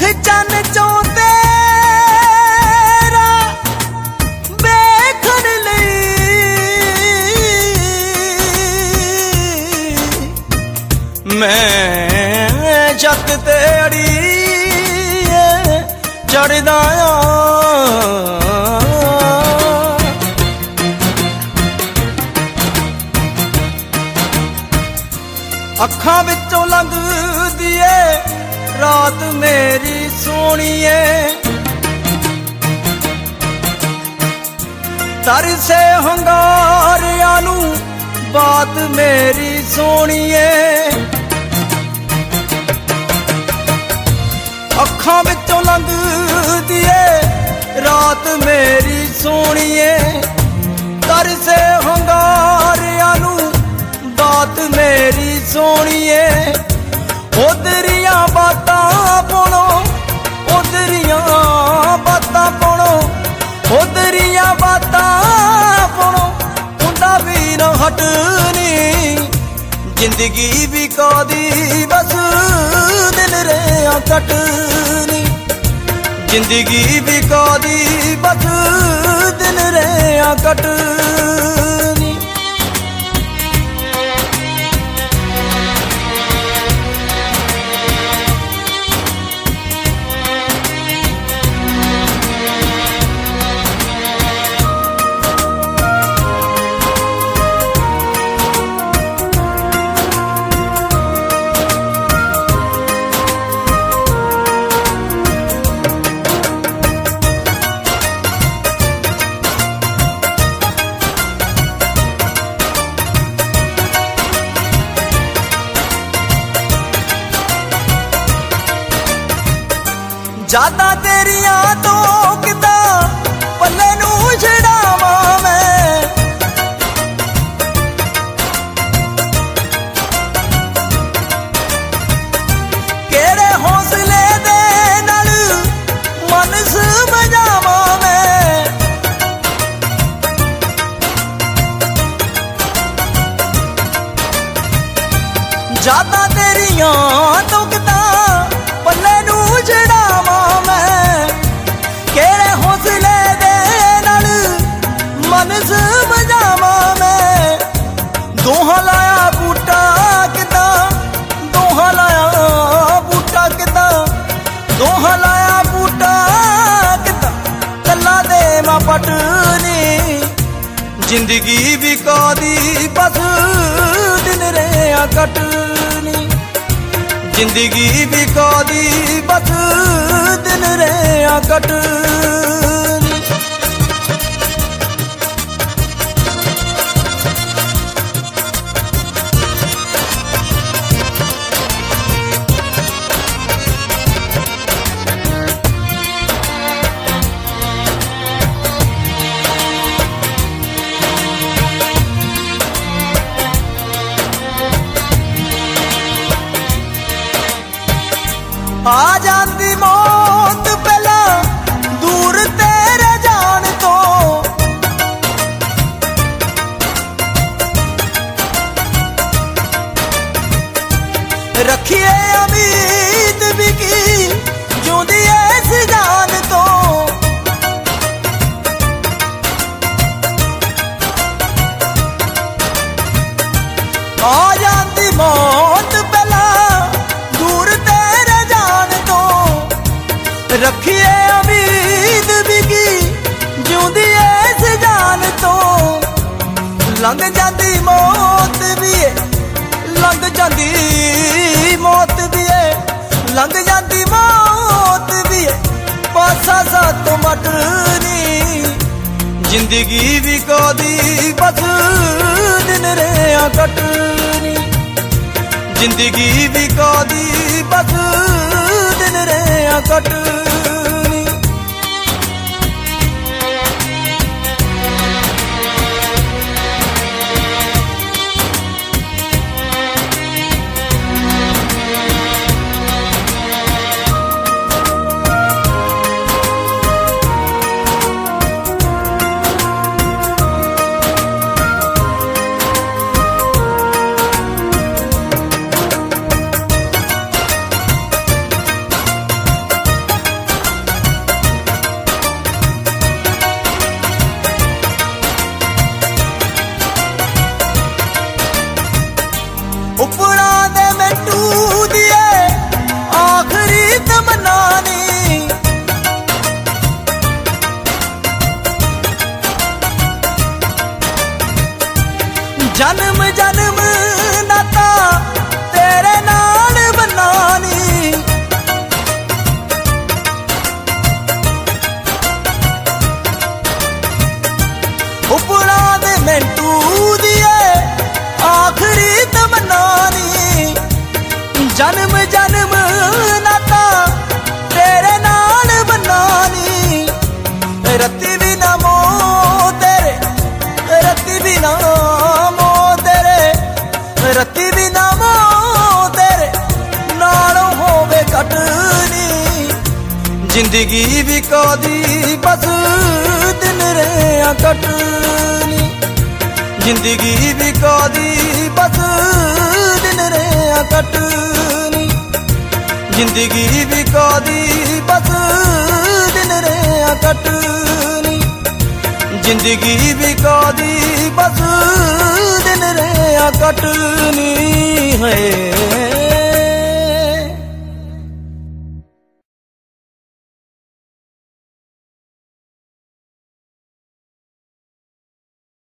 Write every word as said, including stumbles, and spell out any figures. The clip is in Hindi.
चन चो तेरा देखण लई मैं छत ते अड़ीए चढ़दा आ। अखां विचों लंघदी ए रात मेरी सोहणीए तरसे हंगारियां नू बात मेरी सोहणीए। अखां विचों लंघदी ए रात मेरी सोहणीए तरसे हंगारियां नू बात मेरी सोहणीए। उधरिया बातां पुणो उधरिया बातां पुणो उधरिया बातां पुणो उंदा भी न हटनी जिंदगी भी कादी बस दिन रेया कटनी जिंदगी भी कादी बस दिन रेया कटनी। ज्यादा तेरिया तो किदा पल्ले नू छड़ावा मैं केड़े हौसले दे नाल मन समझावा मैं ज्यादा तेरिया तो किदा पल्ले नू छड़ावा केड़े हौसले दे नाल मन समझावा मैं। दोहा लाया बूटा किदा दोहा लाया बूटा किदा दोहा लाया बूटा किदा कला दे मां पटनी जिंदगी भी कादी बस दिन रेया कटनी जिंदगी भी कादी बस दिन रेया कटनी। आ जाती मौत पहला दूर तेरे जान तो रखिए उम्मीद भी की जूंदी इस जान तो आ जाती मौत पहला दूर रखिए उम्मीद भी की जूंदी इस जान तो लंघ जाती मौत भी है लंघ जाती मौत भी है लंघ जाती मौत भी है पासा सा तो मटनी जिंदगी भी कादी बस दिन रेया कटनी जिंदगी भी कादी बस दिन रेया कटनी। जन्म जन्म नाता तेरे नाल बनानी, रत्ती भी ना मो तेरे, रत्ती भी ना मो तेरे, रत्ती भी ना मो तेरे नालों होवे कटनी। जिंदगी भी कदी बस दिन रेया कटनी, जिंदगी भी कदी बस दिन रेया कटनी, जिंदगी भी कदी बस दिन रेया कटनी, जिंदगी भी कदी बस दिन रेया कटनी है।